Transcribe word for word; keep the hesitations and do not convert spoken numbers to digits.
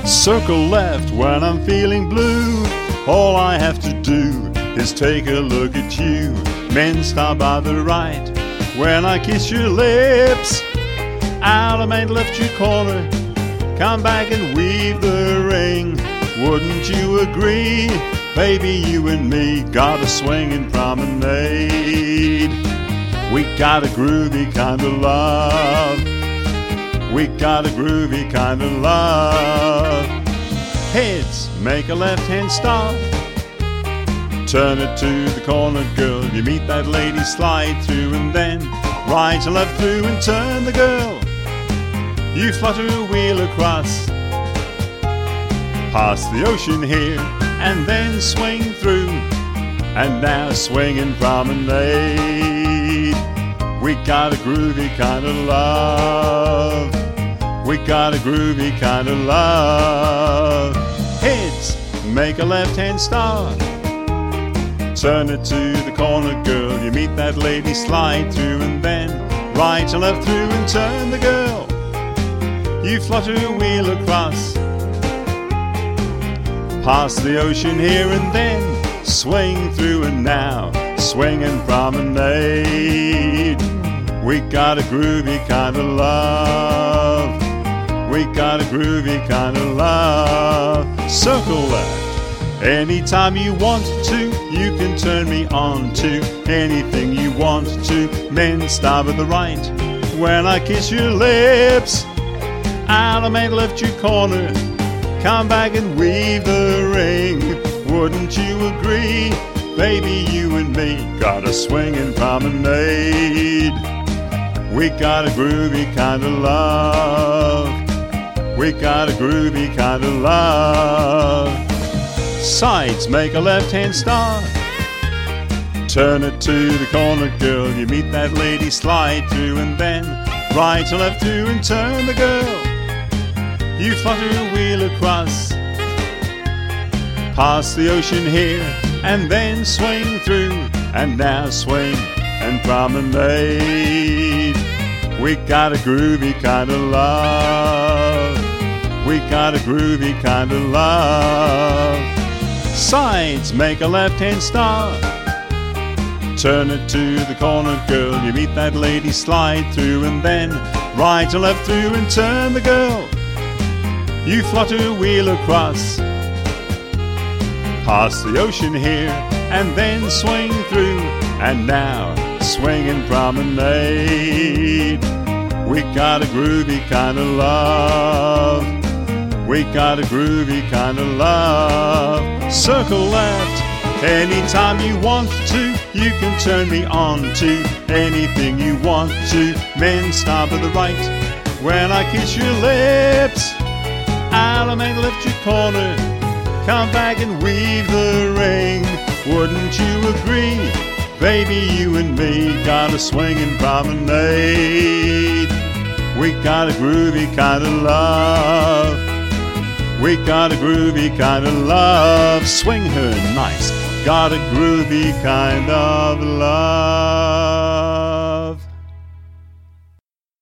Circle left when I'm feeling blue. All I have to do is take a look at you. Men stop by the right when I kiss your lips. I'll make left your corner, come back and weave the ring. Wouldn't you agree? Baby, you and me got a swinging promenade. We got a groovy kind of love. We got a groovy kind of love. Heads, make a left-hand stop. Turn it to the corner, girl. You meet that lady, slide through, and then right to left through and turn the girl. You flutter a wheel across, past the ocean here, and then swing through, and now swinging promenade. We got a groovy kind of love. We got a groovy kind of love. Heads, make a left-hand start. Turn it to the corner, girl. You meet that lady, slide through, and then right to left through and turn the girl. You flutter a wheel across, past the ocean here, and then swing through, and now swinging promenade. We got a groovy kind of love. We got a groovy kind of love. Circle left anytime you want to. You can turn me on to anything you want to. Men stop at the right when I kiss your lips. I'll make left your corner, come back and weave the ring. Wouldn't you agree? Baby, you and me got a swinging promenade. We got a groovy kind of love. We got a groovy kind of love. Sides, make a left-hand start. Turn it to the corner, girl. You meet that lady, slide through, and then right to left through and turn the girl. You flutter a wheel across, past the ocean here, and then swing through, and now swing and promenade. We got a groovy kind of love. We got a groovy kind of love. Sides, make a left-hand start. Turn it to the corner, girl. You meet that lady, slide through, and then right to left through and turn the girl. You flutter a wheel across, past the ocean here, and then swing through, and now swinging promenade. We got a groovy kind of love. We got a groovy kind of love. Circle left anytime you want to. You can turn me on to anything you want to. Men stop at the right when I kiss your lips. I'll make left your corner, come back and weave the ring. Wouldn't you agree? Baby, you and me got a swinging promenade. We got a groovy kind of love. We got a groovy kind of love. Swing her nice. Got a groovy kind of love.